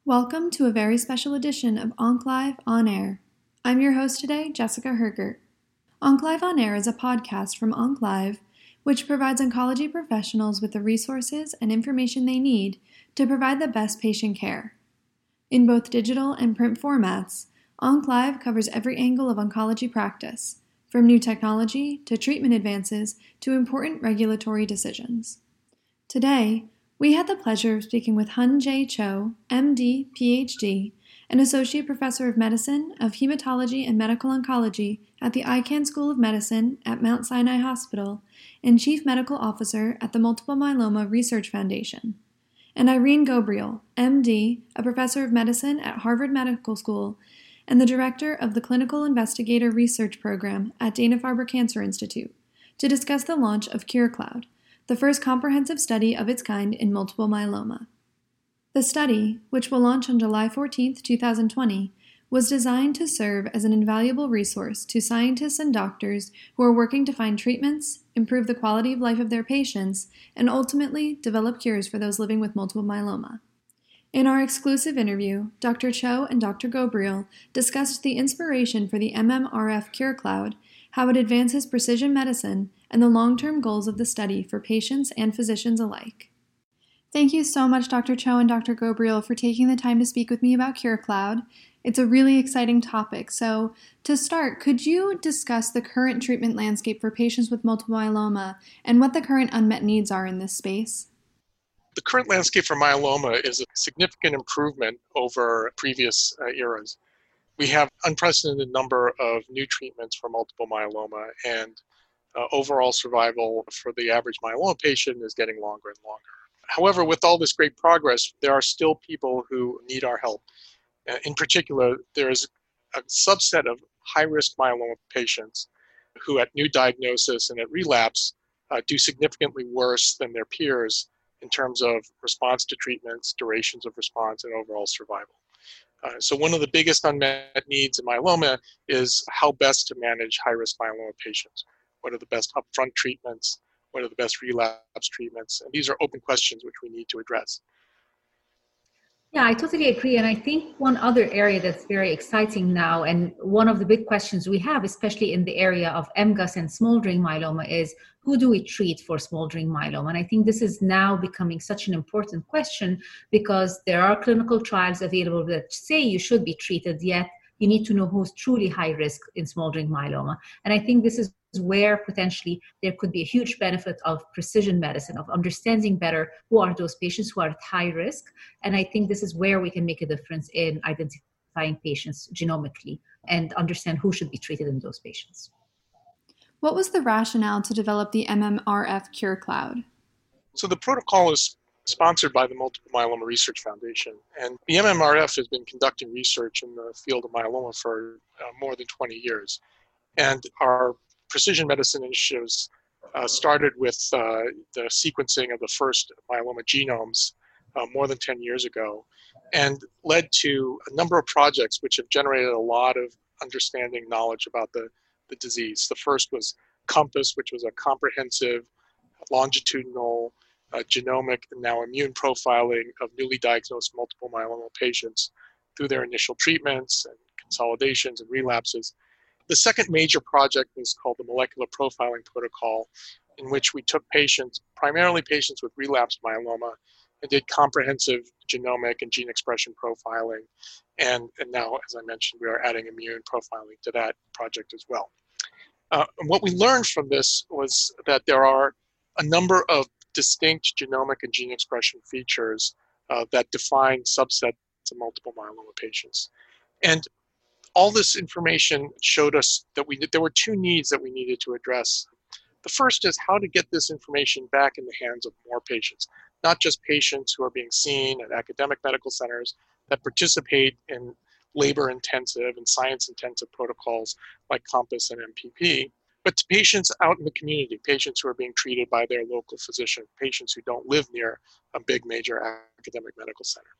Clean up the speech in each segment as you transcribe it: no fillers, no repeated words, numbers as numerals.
Welcome to a very special edition of OncLive On Air. I'm your host today, Jessica Hergert. OncLive On Air is a podcast from OncLive, which provides oncology professionals with the resources and information they need to provide the best patient care. In both digital and print formats, OncLive covers every angle of oncology practice, from new technology to treatment advances to important regulatory decisions. Today, we had the pleasure of speaking with Hun Jae Cho, MD, PhD, an Associate Professor of Medicine of Hematology and Medical Oncology at the Icahn School of Medicine at Mount Sinai Hospital and Chief Medical Officer at the Multiple Myeloma Research Foundation, and Irene Gobriel, MD, a Professor of Medicine at Harvard Medical School and the Director of the Clinical Investigator Research Program at Dana-Farber Cancer Institute, to discuss the launch of CureCloud, the first comprehensive study of its kind in multiple myeloma. The study, which will launch on July 14, 2020, was designed to serve as an invaluable resource to scientists and doctors who are working to find treatments, improve the quality of life of their patients, and ultimately develop cures for those living with multiple myeloma. In our exclusive interview, Dr. Cho and Dr. Gobriel discussed the inspiration for the MMRF CureCloud, how it advances precision medicine, and the long-term goals of the study for patients and physicians alike. Thank you so much, Dr. Cho and Dr. Gobriel, for taking the time to speak with me about CureCloud. It's a really exciting topic. So, to start, could you discuss the current treatment landscape for patients with multiple myeloma and what the current unmet needs are in this space? The current landscape for myeloma is a significant improvement over previous eras. We have unprecedented number of new treatments for multiple myeloma, and overall survival for the average myeloma patient is getting longer and longer. However, with all this great progress, there are still people who need our help. In particular, there is a subset of high-risk myeloma patients who at new diagnosis and at relapse do significantly worse than their peers in terms of response to treatments, durations of response, and overall survival. So one of the biggest unmet needs in myeloma is how best to manage high-risk myeloma patients. What are the best upfront treatments? What are the best relapse treatments? And these are open questions which we need to address. Yeah, I totally agree. And I think one other area that's very exciting now, and one of the big questions we have, especially in the area of MGUS and smoldering myeloma, is who do we treat for smoldering myeloma? And I think this is now becoming such an important question because there are clinical trials available that say you should be treated, yet you need to know who's truly high risk in smoldering myeloma. And I think this is where potentially there could be a huge benefit of precision medicine, of understanding better who are those patients who are at high risk. And I think this is where we can make a difference in identifying patients genomically and understand who should be treated in those patients. What was the rationale to develop the MMRF CureCloud? So the protocol is sponsored by the Multiple Myeloma Research Foundation. And the MMRF has been conducting research in the field of myeloma for more than 20 years. And our precision medicine initiatives started with the sequencing of the first myeloma genomes more than 10 years ago, and led to a number of projects which have generated a lot of understanding knowledge about the disease. The first was COMPASS, which was a comprehensive longitudinal genomic and now immune profiling of newly diagnosed multiple myeloma patients through their initial treatments and consolidations and relapses. The second major project was called the Molecular Profiling Protocol, in which we took patients, primarily patients with relapsed myeloma, and did comprehensive genomic and gene expression profiling. And now, as I mentioned, we are adding immune profiling to that project as well. And what we learned from this was that there are a number of distinct genomic and gene expression features that define subsets of multiple myeloma patients. And all this information showed us that there were two needs that we needed to address. The first is how to get this information back in the hands of more patients, not just patients who are being seen at academic medical centers that participate in labor-intensive and science-intensive protocols like COMPASS and MPP, but to patients out in the community, patients who are being treated by their local physician, patients who don't live near a big major academic medical center.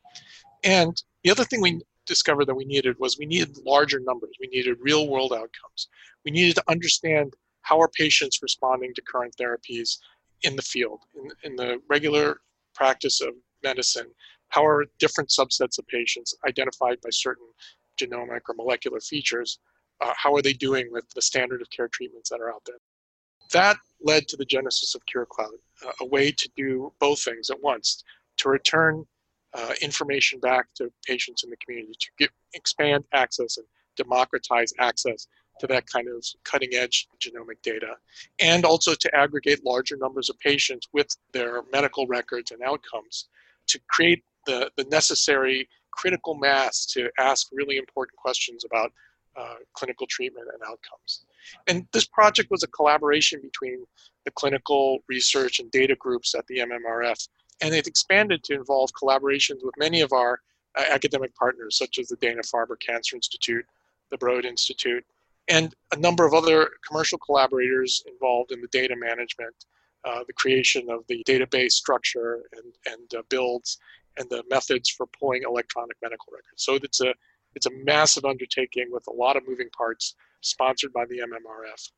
And the other thing we discovered that we needed larger numbers. We needed real-world outcomes. We needed to understand how are patients responding to current therapies in the field. In the regular practice of medicine, How are different subsets of patients identified by certain genomic or molecular features? How are they doing with the standard of care treatments that are out there? That led to the genesis of CureCloud, a way to do both things at once, to return information back to patients in the community, to expand access and democratize access to that kind of cutting-edge genomic data, and also to aggregate larger numbers of patients with their medical records and outcomes to create the necessary critical mass to ask really important questions about clinical treatment and outcomes. And this project was a collaboration between the clinical research and data groups at the MMRF, and it expanded to involve collaborations with many of our academic partners, such as the Dana-Farber Cancer Institute, the Broad Institute, and a number of other commercial collaborators involved in the data management, the creation of the database structure and builds, and the methods for pulling electronic medical records. So it's a massive undertaking with a lot of moving parts, sponsored by the MMRF.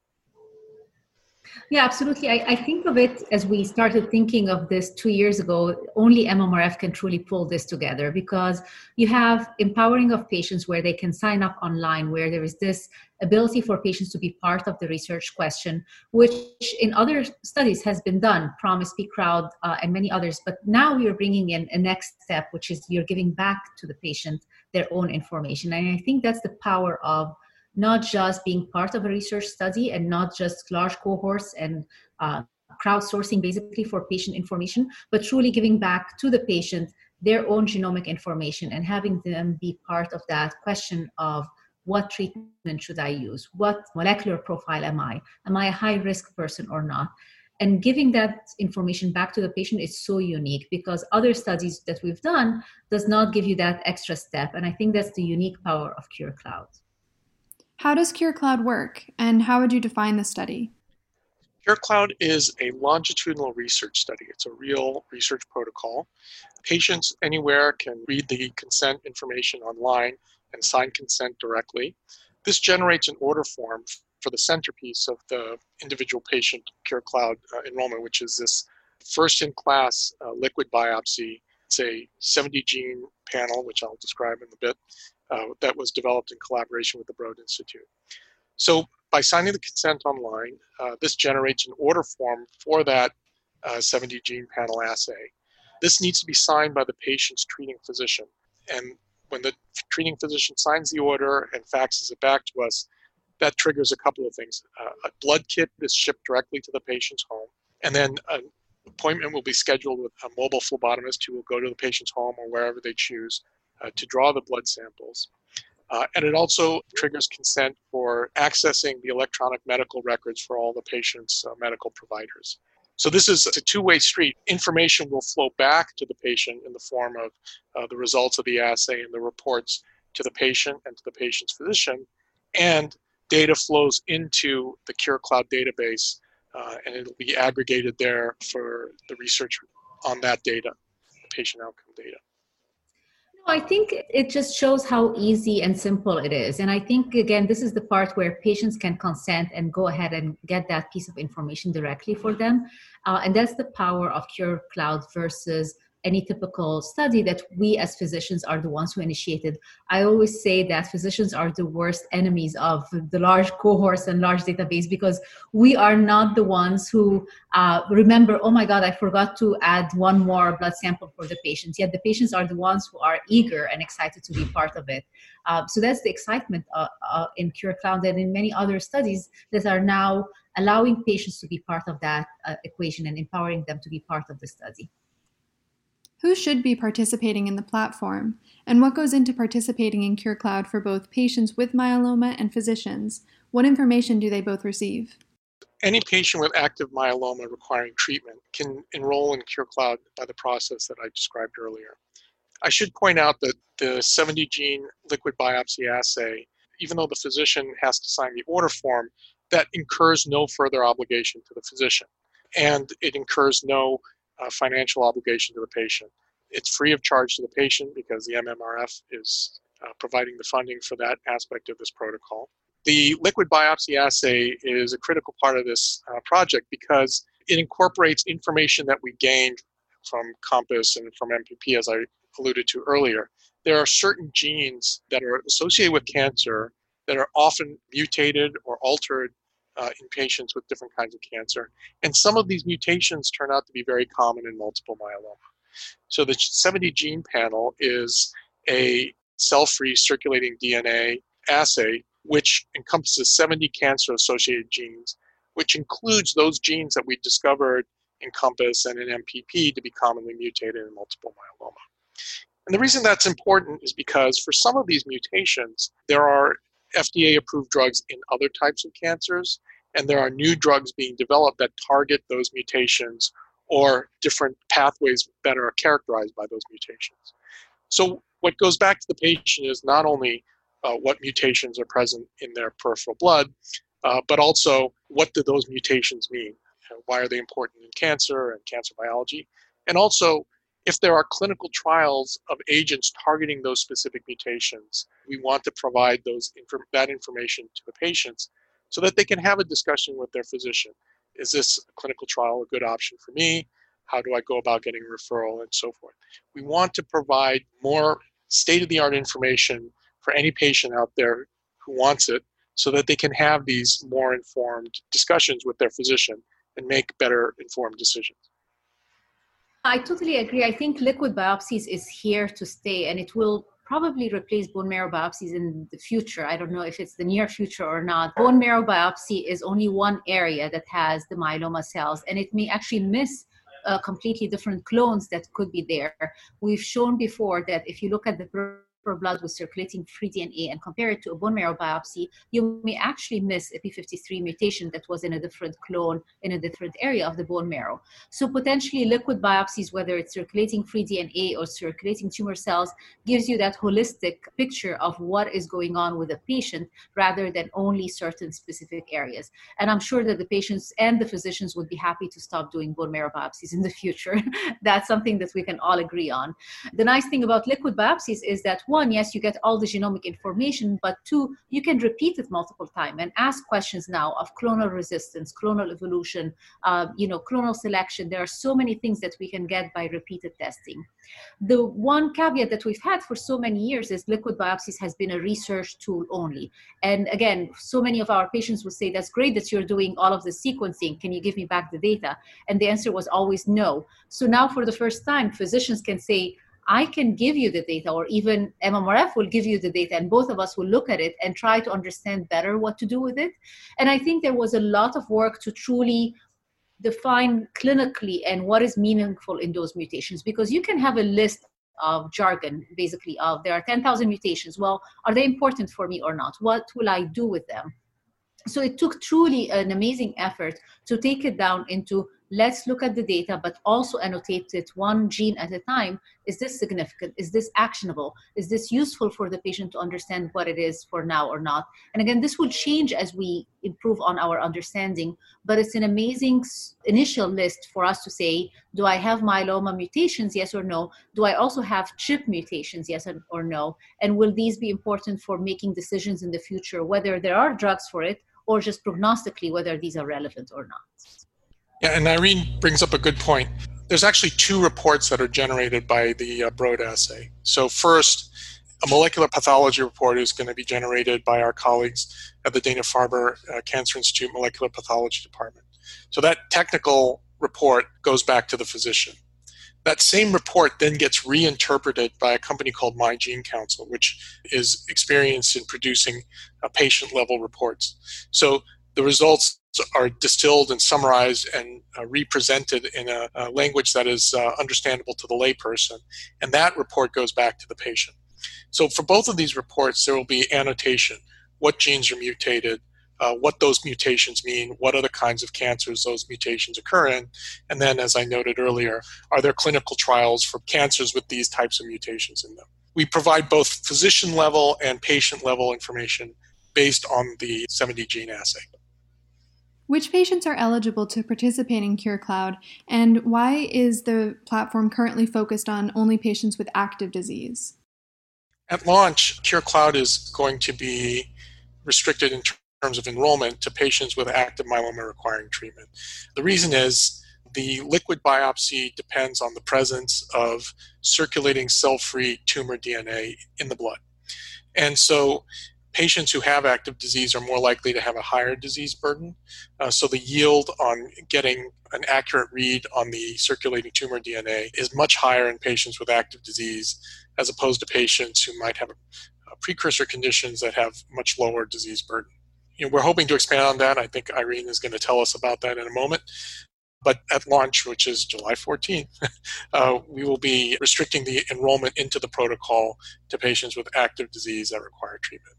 Yeah, absolutely. I think of it as we started thinking of this 2 years ago, only MMRF can truly pull this together, because you have empowering of patients where they can sign up online, where there is this ability for patients to be part of the research question, which in other studies has been done, PROMISE, PCrowd, and many others. But now we are bringing in a next step, which is you're giving back to the patient their own information. And I think that's the power of not just being part of a research study and not just large cohorts and crowdsourcing basically for patient information, but truly giving back to the patient their own genomic information and having them be part of that question of what treatment should I use? What molecular profile am I? Am I a high-risk person or not? And giving that information back to the patient is so unique, because other studies that we've done does not give you that extra step. And I think that's the unique power of CureCloud. How does CureCloud work, and how would you define the study? CureCloud is a longitudinal research study. It's a real research protocol. Patients anywhere can read the consent information online and sign consent directly. This generates an order form for the centerpiece of the individual patient CureCloud enrollment, which is this first-in-class liquid biopsy. It's a 70-gene panel, which I'll describe in a bit, that was developed in collaboration with the Broad Institute. So by signing the consent online, this generates an order form for that 70-gene panel assay. This needs to be signed by the patient's treating physician. And when the treating physician signs the order and faxes it back to us, that triggers a couple of things. A blood kit is shipped directly to the patient's home, and then an appointment will be scheduled with a mobile phlebotomist who will go to the patient's home or wherever they choose to draw the blood samples. And it also triggers consent for accessing the electronic medical records for all the patient's medical providers. So this is a two-way street. Information will flow back to the patient in the form of the results of the assay and the reports to the patient and to the patient's physician, and data flows into the CureCloud database, and it'll be aggregated there for the research on that data, the patient outcome data. I think it just shows how easy and simple it is. And I think, again, this is the part where patients can consent and go ahead and get that piece of information directly for them. And that's the power of CureCloud versus any typical study that we as physicians are the ones who initiated. I always say that physicians are the worst enemies of the large cohorts and large database, because we are not the ones who remember, oh my God, I forgot to add one more blood sample for the patients. Yet the patients are the ones who are eager and excited to be part of it. So that's the excitement in CureCloud and in many other studies that are now allowing patients to be part of that equation and empowering them to be part of the study. Who should be participating in the platform, and what goes into participating in CureCloud for both patients with myeloma and physicians? What information do they both receive? Any patient with active myeloma requiring treatment can enroll in CureCloud by the process that I described earlier. I should point out that the 70-gene liquid biopsy assay, even though the physician has to sign the order form, that incurs no further obligation to the physician, and it incurs no financial obligation to the patient. It's free of charge to the patient because the MMRF is providing the funding for that aspect of this protocol. The liquid biopsy assay is a critical part of this project because it incorporates information that we gained from COMPASS and from MPP, as I alluded to earlier, there are certain genes that are associated with cancer that are often mutated or altered in patients with different kinds of cancer. And some of these mutations turn out to be very common in multiple myeloma. So the 70 gene panel is a cell-free circulating DNA assay which encompasses 70 cancer-associated genes, which includes those genes that we discovered in COMPASS and in MPP to be commonly mutated in multiple myeloma. And the reason that's important is because for some of these mutations, there are FDA-approved drugs in other types of cancers, and there are new drugs being developed that target those mutations or different pathways that are characterized by those mutations. So what goes back to the patient is not only what mutations are present in their peripheral blood, but also what do those mutations mean? Why are they important in cancer and cancer biology? And also, if there are clinical trials of agents targeting those specific mutations, we want to provide that information to the patients so that they can have a discussion with their physician. Is this clinical trial a good option for me? How do I go about getting a referral and so forth? We want to provide more state-of-the-art information for any patient out there who wants it so that they can have these more informed discussions with their physician and make better informed decisions. I totally agree. I think liquid biopsies is here to stay, and it will probably replace bone marrow biopsies in the future. I don't know if it's the near future or not. Bone marrow biopsy is only one area that has the myeloma cells, and it may actually miss completely different clones that could be there. We've shown before that if you look at the blood with circulating free DNA and compare it to a bone marrow biopsy, you may actually miss a p53 mutation that was in a different clone in a different area of the bone marrow. So potentially liquid biopsies, whether it's circulating free DNA or circulating tumor cells, gives you that holistic picture of what is going on with a patient rather than only certain specific areas. And I'm sure that the patients and the physicians would be happy to stop doing bone marrow biopsies in the future. That's something that we can all agree on. The nice thing about liquid biopsies is that one, yes, you get all the genomic information, but two, you can repeat it multiple times and ask questions now of clonal resistance, clonal evolution, clonal selection. There are so many things that we can get by repeated testing. The one caveat that we've had for so many years is liquid biopsies has been a research tool only. And again, so many of our patients would say, that's great that you're doing all of the sequencing. Can you give me back the data? And the answer was always no. So now for the first time, physicians can say, I can give you the data, or even MMRF will give you the data, and both of us will look at it and try to understand better what to do with it. And I think there was a lot of work to truly define clinically and what is meaningful in those mutations, because you can have a list of jargon, basically, of there are 10,000 mutations. Well, are they important for me or not? What will I do with them? So it took truly an amazing effort to take it down into, let's look at the data, but also annotate it one gene at a time. Is this significant? Is this actionable? Is this useful for the patient to understand what it is for now or not? And again, this will change as we improve on our understanding, but it's an amazing initial list for us to say, do I have myeloma mutations, yes or no? Do I also have CHIP mutations, yes or no? And will these be important for making decisions in the future, whether there are drugs for it, or just prognostically whether these are relevant or not? Yeah, and Irene brings up a good point. There's actually two reports that are generated by the Broad assay. So first, a molecular pathology report is going to be generated by our colleagues at the Dana-Farber Cancer Institute Molecular Pathology Department. So that technical report goes back to the physician. That same report then gets reinterpreted by a company called My Gene Council, which is experienced in producing patient-level reports. So the results are distilled and summarized and represented in a language that is understandable to the layperson, and that report goes back to the patient. So for both of these reports, there will be annotation, what genes are mutated, what those mutations mean, what other kinds of cancers those mutations occur in, and then, as I noted earlier, are there clinical trials for cancers with these types of mutations in them? We provide both physician-level and patient-level information based on the 70 gene assay. Which patients are eligible to participate in CureCloud, and why is the platform currently focused on only patients with active disease? At launch, CureCloud is going to be restricted in terms of enrollment to patients with active myeloma requiring treatment. The reason is the liquid biopsy depends on the presence of circulating cell-free tumor DNA in the blood. And so patients who have active disease are more likely to have a higher disease burden. So the yield on getting an accurate read on the circulating tumor DNA is much higher in patients with active disease as opposed to patients who might have precursor conditions that have much lower disease burden. We're hoping to expand on that. I think Irene is going to tell us about that in a moment. But at launch, which is July 14th, we will be restricting the enrollment into the protocol to patients with active disease that require treatment.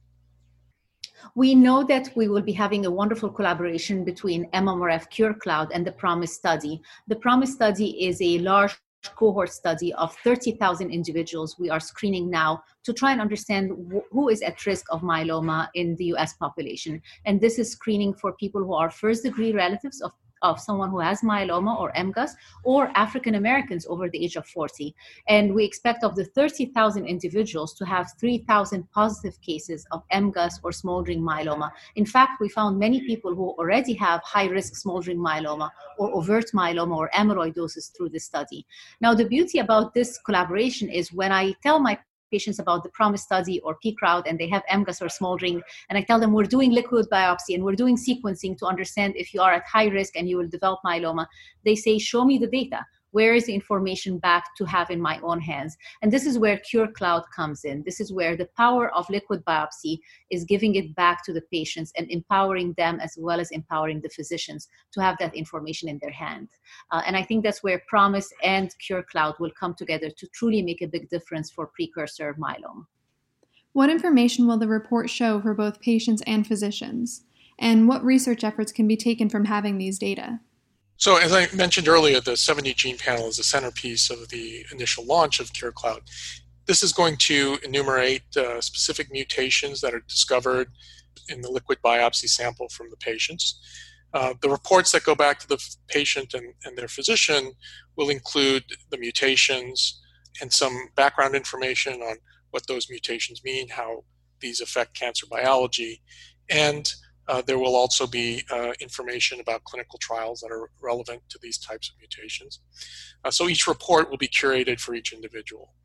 We know that we will be having a wonderful collaboration between MMRF CureCloud and the PROMISE study. The PROMISE study is a large cohort study of 30,000 individuals we are screening now to try and understand who is at risk of myeloma in the US population. And this is screening for people who are first-degree relatives of someone who has myeloma or MGUS, or African Americans over the age of 40. And we expect of the 30,000 individuals to have 3,000 positive cases of MGUS or smoldering myeloma. In fact, we found many people who already have high-risk smoldering myeloma or overt myeloma or amyloidosis through this study. Now, the beauty about this collaboration is when I tell my patients about the PROMISE study or PCrowd and they have MGUS or smoldering, and I tell them we're doing liquid biopsy and we're doing sequencing to understand if you are at high risk and you will develop myeloma, they say, show me the data. Where is the information back to have in my own hands? And this is where CureCloud comes in. This is where the power of liquid biopsy is giving it back to the patients and empowering them as well as empowering the physicians to have that information in their hand. And I think that's where PROMISE and CureCloud will come together to truly make a big difference for precursor myeloma. What information will the report show for both patients and physicians? And what research efforts can be taken from having these data? So as I mentioned earlier, the 70 gene panel is the centerpiece of the initial launch of CureCloud. This is going to enumerate specific mutations that are discovered in the liquid biopsy sample from the patients. The reports that go back to the patient and their physician will include the mutations and some background information on what those mutations mean, how these affect cancer biology, and there will also be information about clinical trials that are relevant to these types of mutations. So each report will be curated for each individual.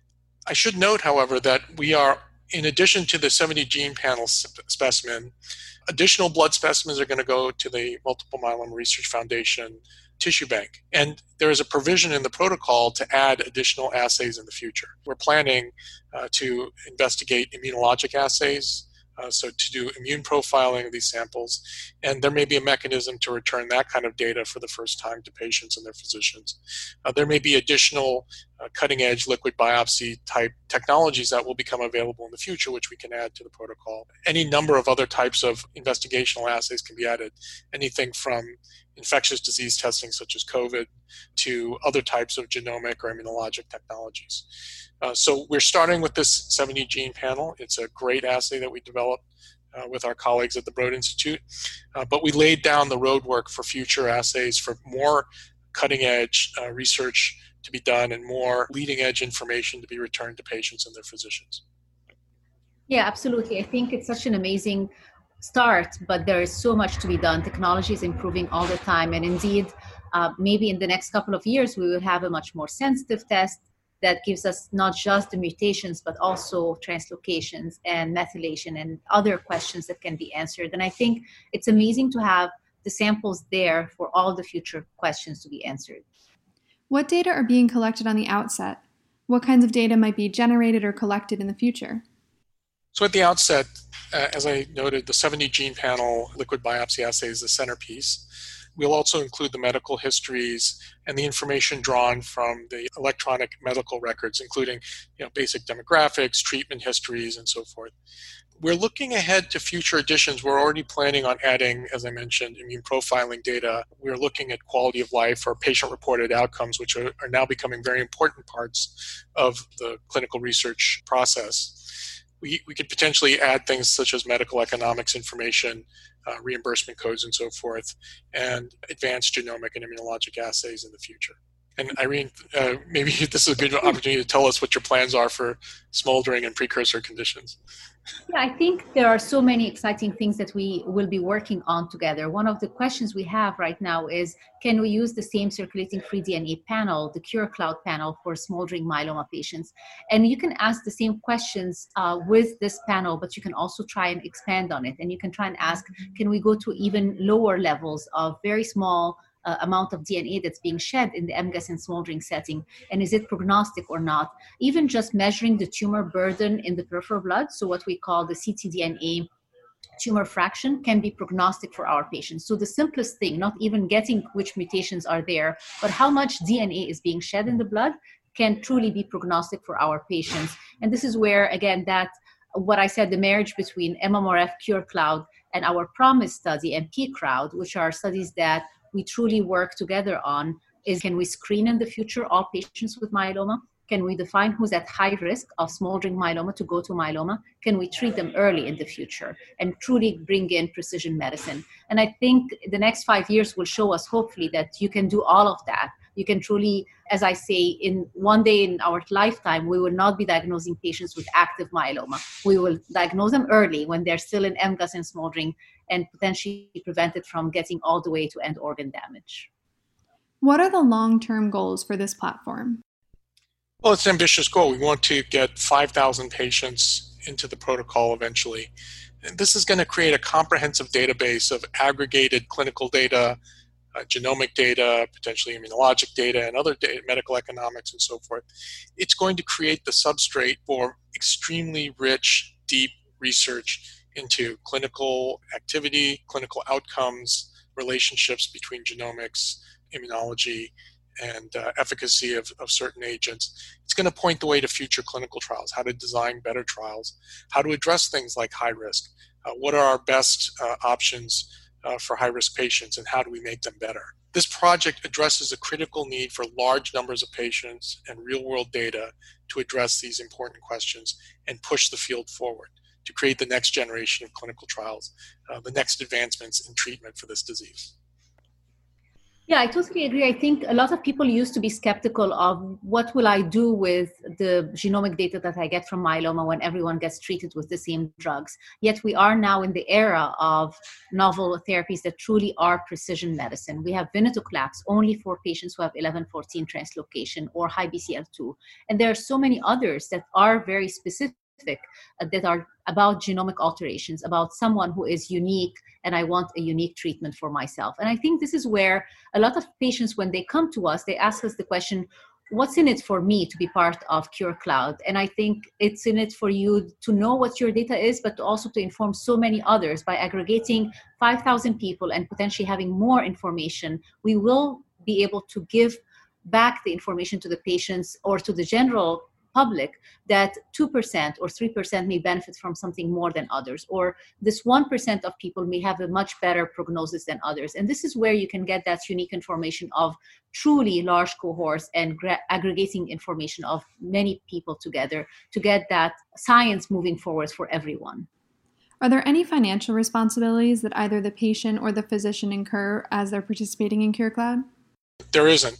I should note, however, that we are, in addition to the 70 gene panel specimen, additional blood specimens are going to go to the Multiple Myeloma Research Foundation tissue bank. And there is a provision in the protocol to add additional assays in the future. We're planning to investigate immunologic assays, so to do immune profiling of these samples, and there may be a mechanism to return that kind of data for the first time to patients and their physicians. There may be additional cutting-edge liquid biopsy type technologies that will become available in the future, which we can add to the protocol. Any number of other types of investigational assays can be added, anything from infectious disease testing such as COVID to other types of genomic or immunologic technologies. So we're starting with this 70 gene panel. It's a great assay that we developed with our colleagues at the Broad Institute, but we laid down the roadwork for future assays, for more cutting edge research to be done and more leading edge information to be returned to patients and their physicians. Yeah, absolutely. I think it's such an amazing start, but there is so much to be done. Technology is improving all the time, and indeed, maybe in the next couple of years, we will have a much more sensitive test that gives us not just the mutations, but also translocations and methylation and other questions that can be answered. And I think it's amazing to have the samples there for all the future questions to be answered. What data are being collected on the outset? What kinds of data might be generated or collected in the future? So at the outset, as I noted, the 70 gene panel liquid biopsy assay is the centerpiece. We'll also include the medical histories and the information drawn from the electronic medical records, including basic demographics, treatment histories, and so forth. We're looking ahead to future editions. We're already planning on adding, as I mentioned, immune profiling data. We're looking at quality of life or patient-reported outcomes, which are now becoming very important parts of the clinical research process. We could potentially add things such as medical economics information, reimbursement codes and so forth, and advanced genomic and immunologic assays in the future. And Irene, maybe this is a good opportunity to tell us what your plans are for smoldering and precursor conditions. Yeah, I think there are so many exciting things that we will be working on together. One of the questions we have right now is, can we use the same circulating free DNA panel, the CureCloud panel, for smoldering myeloma patients? And you can ask the same questions with this panel, but you can also try and expand on it. And you can try and ask, can we go to even lower levels of very small amount of DNA that's being shed in the MGUS and smoldering setting, and is it prognostic or not? Even just measuring the tumor burden in the peripheral blood, so what we call the ctDNA tumor fraction, can be prognostic for our patients. So the simplest thing, not even getting which mutations are there, but how much DNA is being shed in the blood, can truly be prognostic for our patients. And this is where, again, that what I said, the marriage between MMRF, CureCloud, and our PROMISE study and PCrowd, which are studies that we truly work together on, is, can we screen in the future all patients with myeloma? Can we define who's at high risk of smoldering myeloma to go to myeloma? Can we treat them early in the future and truly bring in precision medicine? And I think the next 5 years will show us, hopefully, that you can do all of that. You can truly, as I say, in one day in our lifetime, we will not be diagnosing patients with active myeloma. We will diagnose them early when they're still in MGUS and smoldering, and potentially prevent it from getting all the way to end organ damage. What are the long-term goals for this platform? Well, it's an ambitious goal. We want to get 5,000 patients into the protocol eventually. And this is going to create a comprehensive database of aggregated clinical data, genomic data, potentially immunologic data, and other data, medical economics, and so forth. It's going to create the substrate for extremely rich, deep research into clinical activity, clinical outcomes, relationships between genomics, immunology, and efficacy of certain agents. It's going to point the way to future clinical trials, how to design better trials, how to address things like high risk, what are our best options for high-risk patients, and how do we make them better. This project addresses a critical need for large numbers of patients and real-world data to address these important questions and push the field forward to create the next generation of clinical trials, the next advancements in treatment for this disease. Yeah, I totally agree. I think a lot of people used to be skeptical of what will I do with the genomic data that I get from myeloma when everyone gets treated with the same drugs. Yet we are now in the era of novel therapies that truly are precision medicine. We have venetoclax only for patients who have 11-14 translocation or high BCL2. And there are so many others that are very specific, that are about genomic alterations, about someone who is unique, and I want a unique treatment for myself. And I think this is where a lot of patients, when they come to us, they ask us the question, what's in it for me to be part of CureCloud? And I think it's in it for you to know what your data is, but also to inform so many others. By aggregating 5,000 people and potentially having more information, we will be able to give back the information to the patients or to the general public that 2% or 3% may benefit from something more than others, or this 1% of people may have a much better prognosis than others. And this is where you can get that unique information of truly large cohorts and aggregating information of many people together to get that science moving forward for everyone. Are there any financial responsibilities that either the patient or the physician incur as they're participating in CureCloud? There isn't.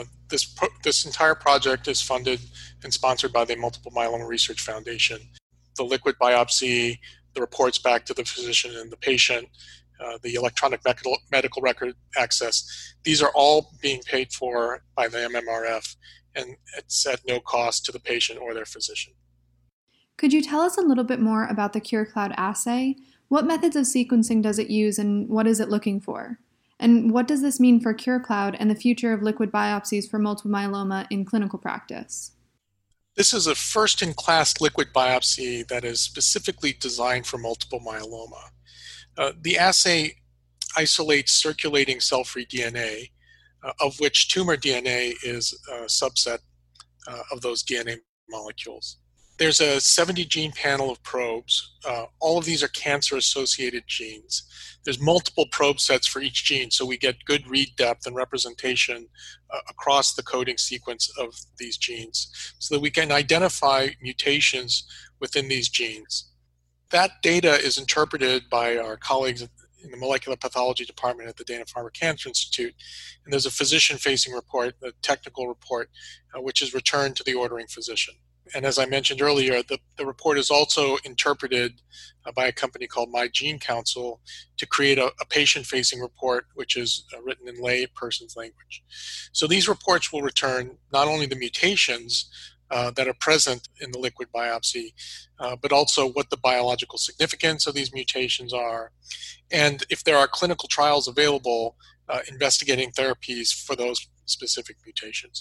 This entire project is funded and sponsored by the Multiple Myeloma Research Foundation. The liquid biopsy, the reports back to the physician and the patient, the electronic medical record access, these are all being paid for by the MMRF, and it's at no cost to the patient or their physician. Could you tell us a little bit more about the CureCloud assay? What methods of sequencing does it use, and what is it looking for? And what does this mean for CureCloud and the future of liquid biopsies for multiple myeloma in clinical practice? This is a first-in-class liquid biopsy that is specifically designed for multiple myeloma. The assay isolates circulating cell-free DNA, of which tumor DNA is a subset of those DNA molecules. There's a 70-gene panel of probes. All of these are cancer-associated genes. There's multiple probe sets for each gene, so we get good read depth and representation across the coding sequence of these genes so that we can identify mutations within these genes. That data is interpreted by our colleagues in the molecular pathology department at the Dana-Farber Cancer Institute. And there's a physician-facing report, a technical report, which is returned to the ordering physician. And as I mentioned earlier, the report is also interpreted by a company called My Gene Council to create a patient-facing report, which is written in lay person's language. So these reports will return not only the mutations that are present in the liquid biopsy, but also what the biological significance of these mutations are, and if there are clinical trials available investigating therapies for those specific mutations.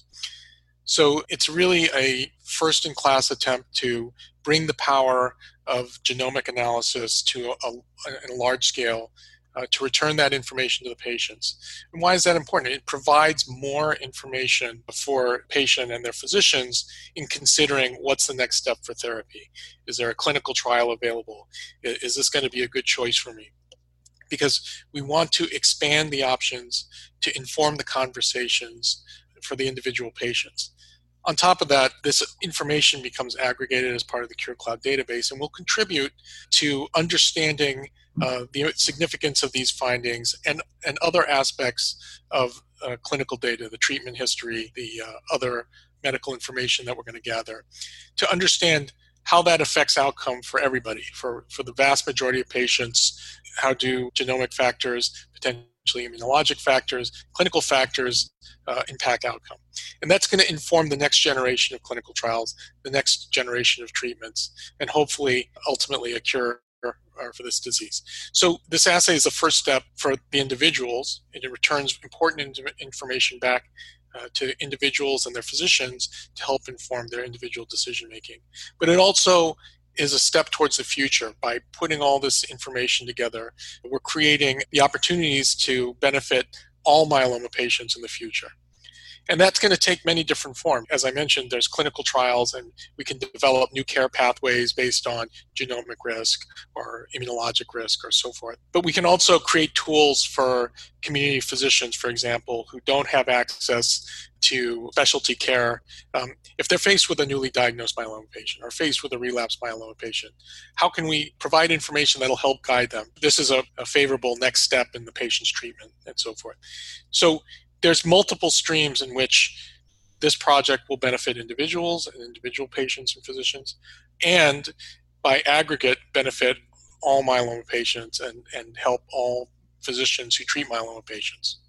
So it's really a first-in-class attempt to bring the power of genomic analysis to a large scale to return that information to the patients. And why is that important? It provides more information for patient and their physicians in considering what's the next step for therapy. Is there a clinical trial available? Is this going to be a good choice for me? Because we want to expand the options to inform the conversations for the individual patients. On top of that, this information becomes aggregated as part of the CureCloud database and will contribute to understanding the significance of these findings and other aspects of clinical data, the treatment history, the other medical information that we're going to gather, to understand how that affects outcome for everybody. For the vast majority of patients, how do genomic factors, potentially immunologic factors, clinical factors impact outcome. And that's going to inform the next generation of clinical trials, the next generation of treatments, and hopefully, ultimately, a cure for this disease. So this assay is the first step for the individuals, and it returns important information back to individuals and their physicians to help inform their individual decision making. But it also is a step towards the future. By putting all this information together, we're creating the opportunities to benefit all myeloma patients in the future. And that's going to take many different forms. As I mentioned, there's clinical trials, and we can develop new care pathways based on genomic risk or immunologic risk or so forth. But we can also create tools for community physicians, for example, who don't have access to specialty care. If they're faced with a newly diagnosed myeloma patient or faced with a relapsed myeloma patient, how can we provide information that'll help guide them? This is a favorable next step in the patient's treatment and so forth. So there's multiple streams in which this project will benefit individuals and individual patients and physicians, and by aggregate benefit all myeloma patients and help all physicians who treat myeloma patients.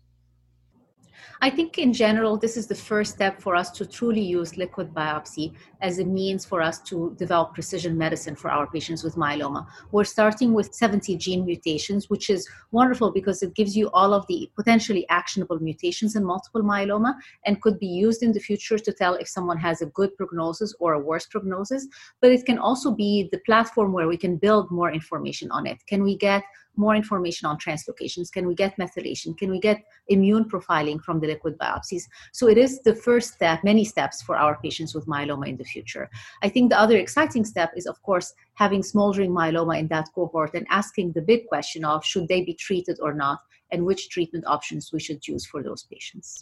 I think in general, this is the first step for us to truly use liquid biopsy as a means for us to develop precision medicine for our patients with myeloma. We're starting with 70 gene mutations, which is wonderful because it gives you all of the potentially actionable mutations in multiple myeloma and could be used in the future to tell if someone has a good prognosis or a worse prognosis. But it can also be the platform where we can build more information on it. Can we get more information on translocations? Can we get methylation? Can we get immune profiling from the liquid biopsies? So it is the first step, many steps for our patients with myeloma in the future. I think the other exciting step is, of course, having smoldering myeloma in that cohort and asking the big question of should they be treated or not, and which treatment options we should use for those patients.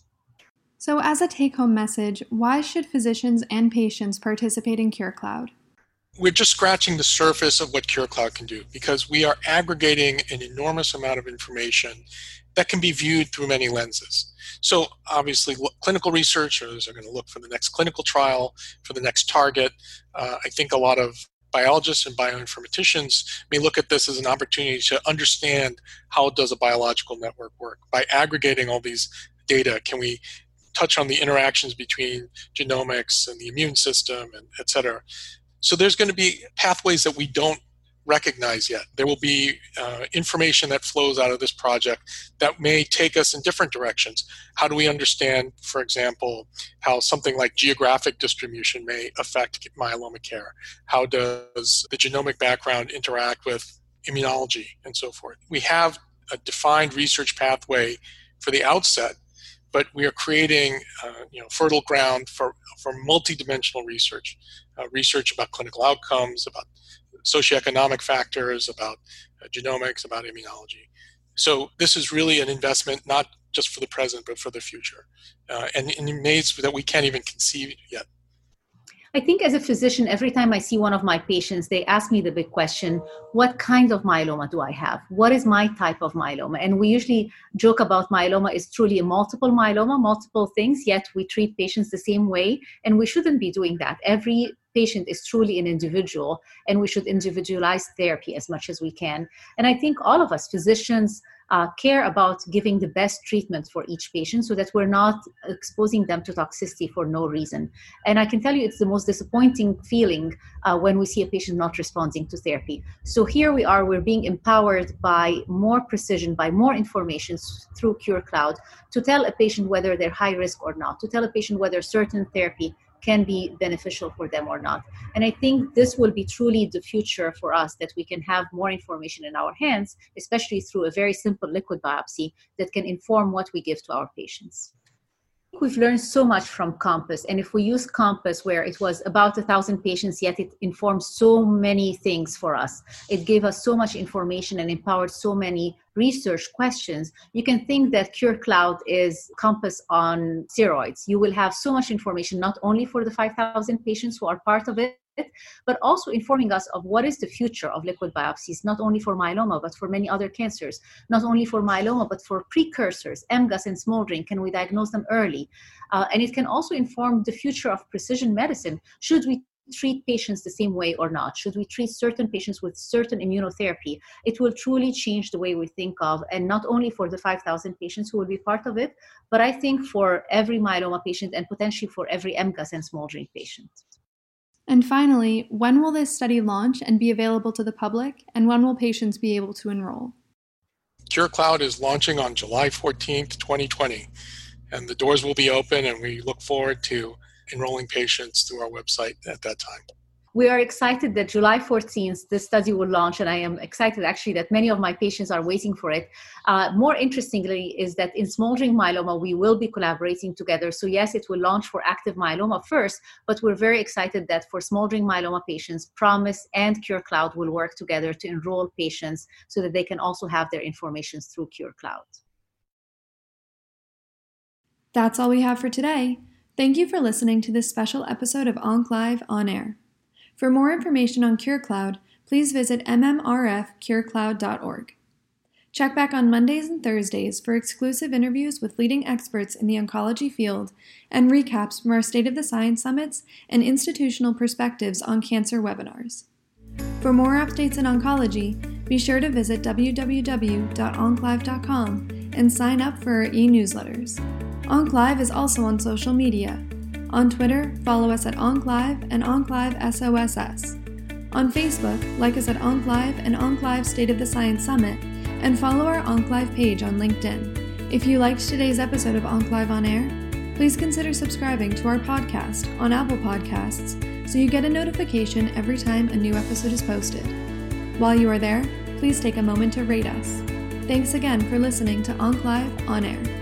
So as a take-home message, why should physicians and patients participate in CureCloud? We're just scratching the surface of what CureCloud can do because we are aggregating an enormous amount of information that can be viewed through many lenses. So obviously, clinical researchers are going to look for the next clinical trial, for the next target. I think a lot of biologists and bioinformaticians may look at this as an opportunity to understand how does a biological network work. By aggregating all these data, can we touch on the interactions between genomics and the immune system, and et cetera? So there's going to be pathways that we don't recognize yet. There will be information that flows out of this project that may take us in different directions. How do we understand, for example, how something like geographic distribution may affect myeloma care? How does the genomic background interact with immunology and so forth? We have a defined research pathway for the outset, but we are creating fertile ground for multidimensional research, research about clinical outcomes, about socioeconomic factors, about genomics, about immunology. So this is really an investment not just for the present, but for the future, and in ways that we can't even conceive yet. I think as a physician, every time I see one of my patients, they ask me the big question, what kind of myeloma do I have? What is my type of myeloma? And we usually joke about myeloma is truly a multiple myeloma, multiple things, yet we treat patients the same way, and we shouldn't be doing that. Every patient is truly an individual, and we should individualize therapy as much as we can. And I think all of us physicians care about giving the best treatment for each patient so that we're not exposing them to toxicity for no reason. And I can tell you it's the most disappointing feeling when we see a patient not responding to therapy. So here we are, we're being empowered by more precision, by more information through CureCloud to tell a patient whether they're high risk or not, to tell a patient whether certain therapy can be beneficial for them or not. And I think this will be truly the future for us, that we can have more information in our hands, especially through a very simple liquid biopsy that can inform what we give to our patients. We've learned so much from COMPASS, and if we use COMPASS, where it was about 1,000 patients, yet it informed so many things for us. It gave us so much information and empowered so many research questions. You can think that CureCloud is COMPASS on steroids. You will have so much information, not only for the 5,000 patients who are part of it, but also informing us of what is the future of liquid biopsies, not only for myeloma, but for many other cancers, not only for myeloma, but for precursors, MGUS and smoldering. Can we diagnose them early? And it can also inform the future of precision medicine. Should we treat patients the same way or not? Should we treat certain patients with certain immunotherapy? It will truly change the way we think of, and not only for the 5,000 patients who will be part of it, but I think for every myeloma patient and potentially for every MGUS and smoldering patient. And finally, when will this study launch and be available to the public, and when will patients be able to enroll? CureCloud is launching on July 14th, 2020, and the doors will be open, and we look forward to enrolling patients through our website at that time. We are excited that July 14th, this study will launch, and I am excited actually that many of my patients are waiting for it. More interestingly is that in smoldering myeloma, we will be collaborating together. So yes, it will launch for active myeloma first, but we're very excited that for smoldering myeloma patients, PROMISE and CureCloud will work together to enroll patients so that they can also have their information through CureCloud. That's all we have for today. Thank you for listening to this special episode of OncLive On Air. For more information on CureCloud, please visit mmrfcurecloud.org. Check back on Mondays and Thursdays for exclusive interviews with leading experts in the oncology field and recaps from our State of the Science Summits and institutional perspectives on cancer webinars. For more updates in oncology, be sure to visit www.onclive.com and sign up for our e-newsletters. OncLive is also on social media. On Twitter, follow us at OncLive and OncLiveSOSS. On Facebook, like us at OncLive and OncLive State of the Science Summit, and follow our OncLive page on LinkedIn. If you liked today's episode of OncLive On Air, please consider subscribing to our podcast on Apple Podcasts so you get a notification every time a new episode is posted. While you are there, please take a moment to rate us. Thanks again for listening to OncLive On Air.